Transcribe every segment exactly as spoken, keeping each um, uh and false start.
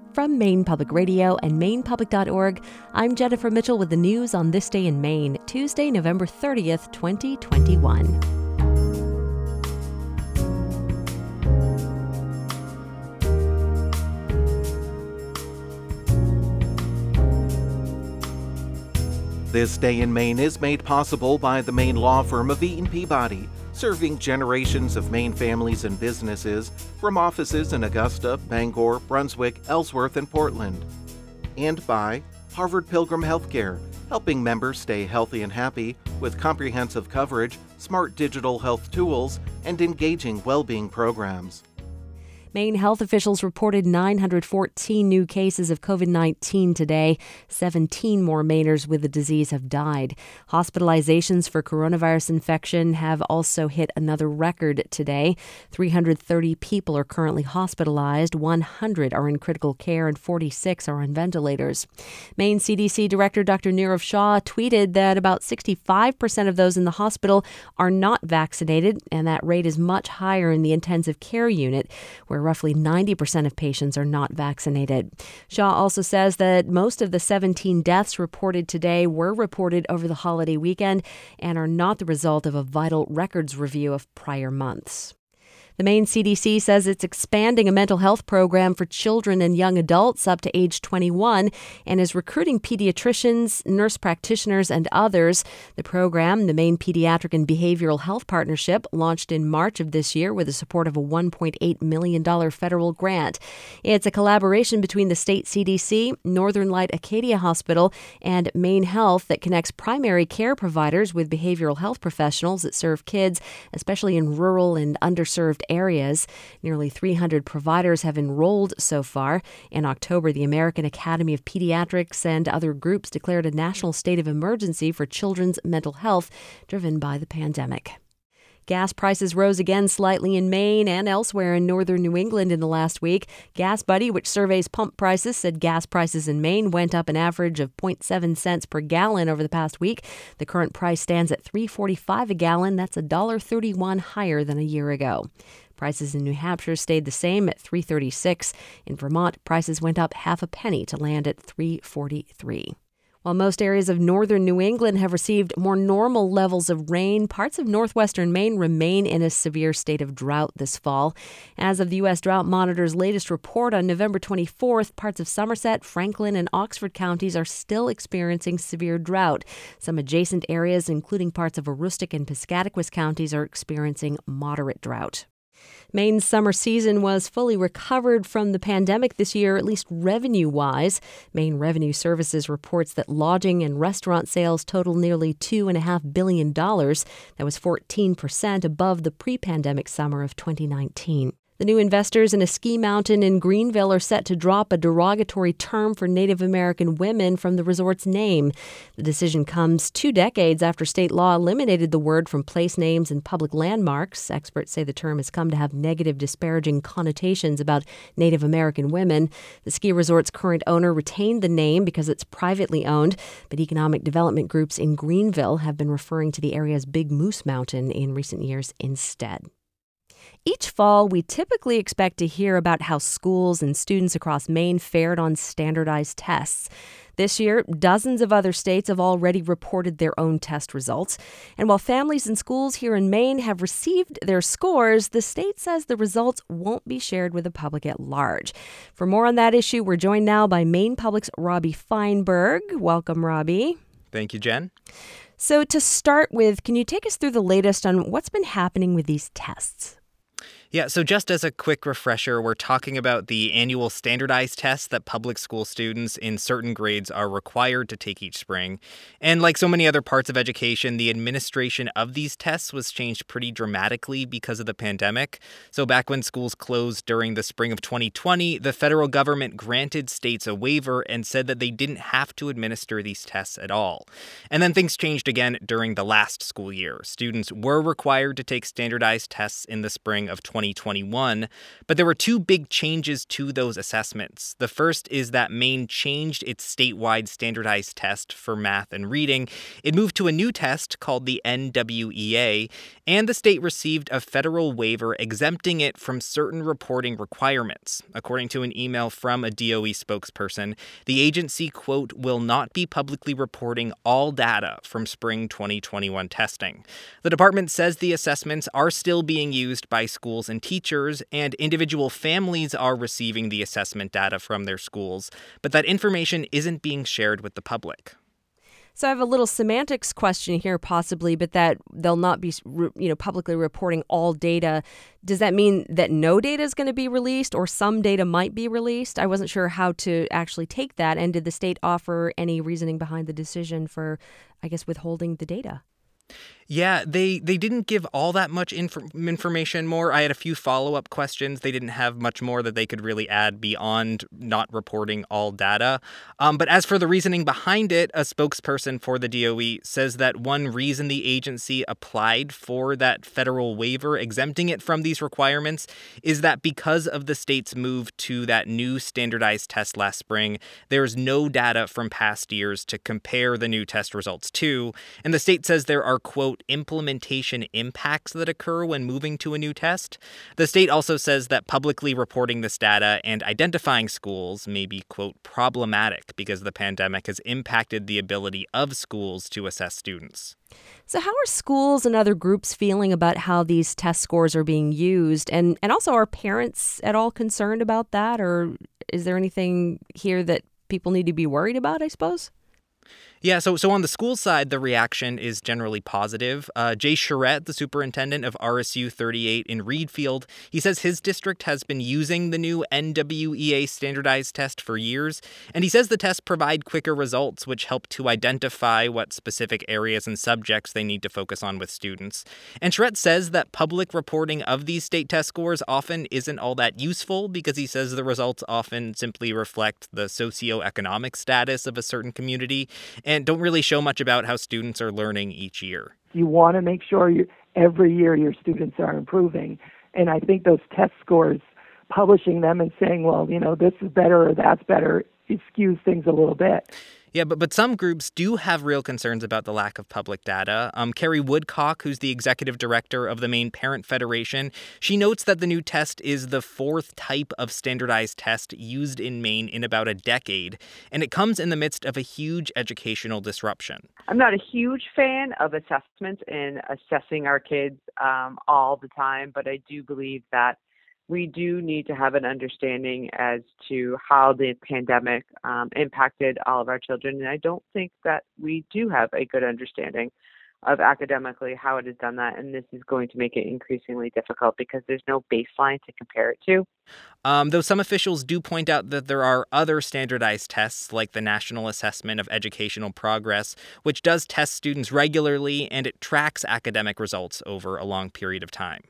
From Maine Public Radio and maine public dot org, I'm Jennifer Mitchell with the news on this day in Maine, Tuesday, November thirtieth, twenty twenty-one. This Day in Maine is made possible by the Maine law firm of Eaton Peabody, serving generations of Maine families and businesses from offices in Augusta, Bangor, Brunswick, Ellsworth, and Portland. And by Harvard Pilgrim Healthcare, helping members stay healthy and happy with comprehensive coverage, smart digital health tools, and engaging well-being programs. Maine health officials reported nine hundred fourteen new cases of covid nineteen today. seventeen more Mainers with the disease have died. Hospitalizations for coronavirus infection have also hit another record today. three hundred thirty people are currently hospitalized, one hundred are in critical care, and forty-six are on ventilators. Maine C D C Director Doctor Nirav Shah tweeted that about sixty-five percent of those in the hospital are not vaccinated, and that rate is much higher in the intensive care unit, where roughly ninety percent of patients are not vaccinated. Shah also says that most of the seventeen deaths reported today were reported over the holiday weekend and are not the result of a vital records review of prior months. The Maine C D C says it's expanding a mental health program for children and young adults up to age twenty-one and is recruiting pediatricians, nurse practitioners, and others. The program, the Maine Pediatric and Behavioral Health Partnership, launched in March of this year with the support of a one point eight million dollars federal grant. It's a collaboration between the state C D C, Northern Light Acadia Hospital, and Maine Health that connects primary care providers with behavioral health professionals that serve kids, especially in rural and underserved areas. Nearly three hundred providers have enrolled so far. In October, the American Academy of Pediatrics and other groups declared a national state of emergency for children's mental health driven by the pandemic. Gas prices rose again slightly in Maine and elsewhere in northern New England in the last week. Gas Buddy, which surveys pump prices, said gas prices in Maine went up an average of zero point seven cents per gallon over the past week. The current price stands at three dollars and forty-five cents a gallon. That's one dollar and thirty-one cents higher than a year ago. Prices in New Hampshire stayed the same at three dollars and thirty-six cents. In Vermont, prices went up half a penny to land at three dollars and forty-three cents. While most areas of northern New England have received more normal levels of rain, parts of northwestern Maine remain in a severe state of drought this fall. As of the U S Drought Monitor's latest report on November twenty-fourth, parts of Somerset, Franklin, and Oxford counties are still experiencing severe drought. Some adjacent areas, including parts of Aroostook and Piscataquis counties, are experiencing moderate drought. Maine's summer season was fully recovered from the pandemic this year, at least revenue-wise. Maine Revenue Services reports that lodging and restaurant sales total nearly two point five billion dollars. That was fourteen percent above the pre-pandemic summer of twenty nineteen. The new investors in a ski mountain in Greenville are set to drop a derogatory term for Native American women from the resort's name. The decision comes two decades after state law eliminated the word from place names and public landmarks. Experts say the term has come to have negative, disparaging connotations about Native American women. The ski resort's current owner retained the name because it's privately owned, but economic development groups in Greenville have been referring to the area's Big Moose Mountain in recent years instead. Each fall, we typically expect to hear about how schools and students across Maine fared on standardized tests. This year, dozens of other states have already reported their own test results. And while families and schools here in Maine have received their scores, the state says the results won't be shared with the public at large. For more on that issue, we're joined now by Maine Public's Robbie Feinberg. Welcome, Robbie. Thank you, Jen. So to start with, can you take us through the latest on what's been happening with these tests? Yeah, so just as a quick refresher, we're talking about the annual standardized tests that public school students in certain grades are required to take each spring. And like so many other parts of education, the administration of these tests was changed pretty dramatically because of the pandemic. So back when schools closed during the spring of twenty twenty, the federal government granted states a waiver and said that they didn't have to administer these tests at all. And then things changed again during the last school year. Students were required to take standardized tests in the spring of twenty twenty twenty-one. But there were two big changes to those assessments. The first is that Maine changed its statewide standardized test for math and reading. It moved to a new test called the N W E A, and the state received a federal waiver exempting it from certain reporting requirements. According to an email from a D O E spokesperson, the agency, quote, will not be publicly reporting all data from spring twenty twenty-one testing. The department says the assessments are still being used by schools and teachers, and individual families are receiving the assessment data from their schools, but that information isn't being shared with the public. So I have a little semantics question here, possibly, but that they'll not be, you know, publicly reporting all data. Does that mean that no data is going to be released, or some data might be released? I wasn't sure how to actually take that. And did the state offer any reasoning behind the decision for, I guess, withholding the data? Yeah, they, they didn't give all that much inf- information more. I had a few follow-up questions. They didn't have much more that they could really add beyond not reporting all data. Um, but as for the reasoning behind it, a spokesperson for the D O E says that one reason the agency applied for that federal waiver exempting it from these requirements is that because of the state's move to that new standardized test last spring, there's no data from past years to compare the new test results to. And the state says there are, quote, implementation impacts that occur when moving to a new test. The state also says that publicly reporting this data and identifying schools may be, quote, problematic because the pandemic has impacted the ability of schools to assess students. So how are schools and other groups feeling about how these test scores are being used? And, and also, are parents at all concerned about that? Or is there anything here that people need to be worried about, I suppose? Yeah, so so on the school side, the reaction is generally positive. Uh, Jay Charette, the superintendent of R S U thirty-eight in Reedfield, he says his district has been using the new N W E A standardized test for years, and he says the tests provide quicker results, which help to identify what specific areas and subjects they need to focus on with students. And Charette says that public reporting of these state test scores often isn't all that useful because he says the results often simply reflect the socioeconomic status of a certain community and don't really show much about how students are learning each year. You want to make sure you, every year your students are improving. And I think those test scores, publishing them and saying, well, you know, this is better or that's better, it skews things a little bit. Yeah, but but some groups do have real concerns about the lack of public data. Um, Carrie Woodcock, who's the executive director of the Maine Parent Federation, she notes that the new test is the fourth type of standardized test used in Maine in about a decade, and it comes in the midst of a huge educational disruption. I'm not a huge fan of assessments and assessing our kids um, all the time, but I do believe that we do need to have an understanding as to how the pandemic um, impacted all of our children. And I don't think that we do have a good understanding of academically how it has done that. And this is going to make it increasingly difficult because there's no baseline to compare it to. Um, though some officials do point out that there are other standardized tests like the National Assessment of Educational Progress, which does test students regularly and it tracks academic results over a long period of time.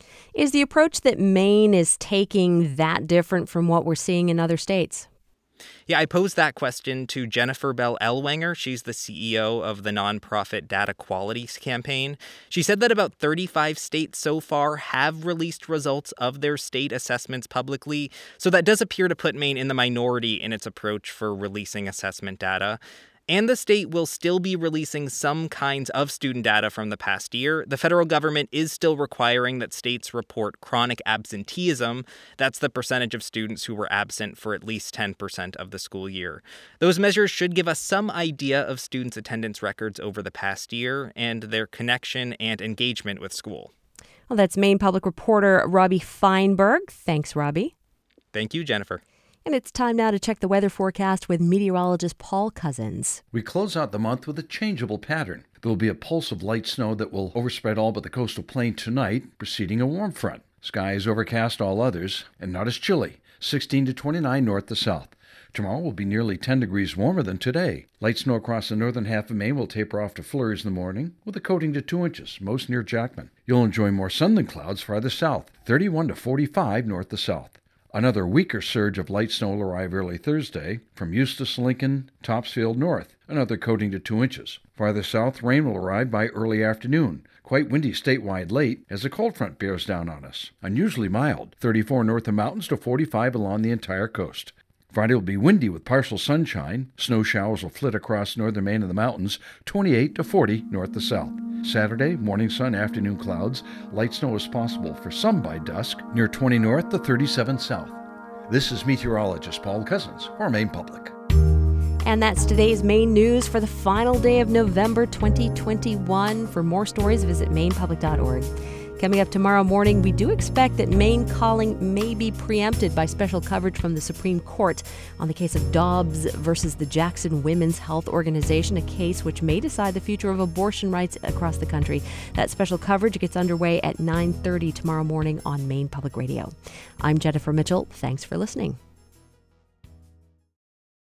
Is the approach that Maine is taking that different from what we're seeing in other states? Yeah, I posed that question to Jennifer Bell Ellwanger. She's the C E O of the nonprofit Data Quality Campaign. She said that about thirty-five states so far have released results of their state assessments publicly. So that does appear to put Maine in the minority in its approach for releasing assessment data. And the state will still be releasing some kinds of student data from the past year. The federal government is still requiring that states report chronic absenteeism. That's the percentage of students who were absent for at least ten percent of the school year. Those measures should give us some idea of students' attendance records over the past year and their connection and engagement with school. Well, that's Maine Public Reporter Robbie Feinberg. Thanks, Robbie. Thank you, Jennifer. And it's time now to check the weather forecast with meteorologist Paul Cousins. We close out the month with a changeable pattern. There will be a pulse of light snow that will overspread all but the coastal plain tonight, preceding a warm front. Skies overcast all others, and not as chilly, sixteen to twenty-nine north to south. Tomorrow will be nearly ten degrees warmer than today. Light snow across the northern half of Maine will taper off to flurries in the morning, with a coating to two inches, most near Jackman. You'll enjoy more sun than clouds farther south, thirty-one to forty-five north to south. Another weaker surge of light snow will arrive early Thursday from Eustis, Lincoln, Topsfield north, another coating to two inches. Farther south, rain will arrive by early afternoon. Quite windy statewide late as a cold front bears down on us. Unusually mild, thirty-four north of the mountains to forty-five along the entire coast. Friday will be windy with partial sunshine. Snow showers will flit across northern Maine and the mountains, twenty-eight to forty north to south. Saturday, morning sun, afternoon clouds. Light snow is possible for some by dusk, near twenty north to thirty-seven south. This is meteorologist Paul Cousins for Maine Public. And that's today's Maine news for the final day of November twenty twenty-one. For more stories, visit maine public dot org. Coming up tomorrow morning, we do expect that Maine calling may be preempted by special coverage from the Supreme Court on the case of Dobbs versus the Jackson Women's Health Organization, a case which may decide the future of abortion rights across the country. That special coverage gets underway at nine thirty tomorrow morning on Maine Public Radio. I'm Jennifer Mitchell. Thanks for listening.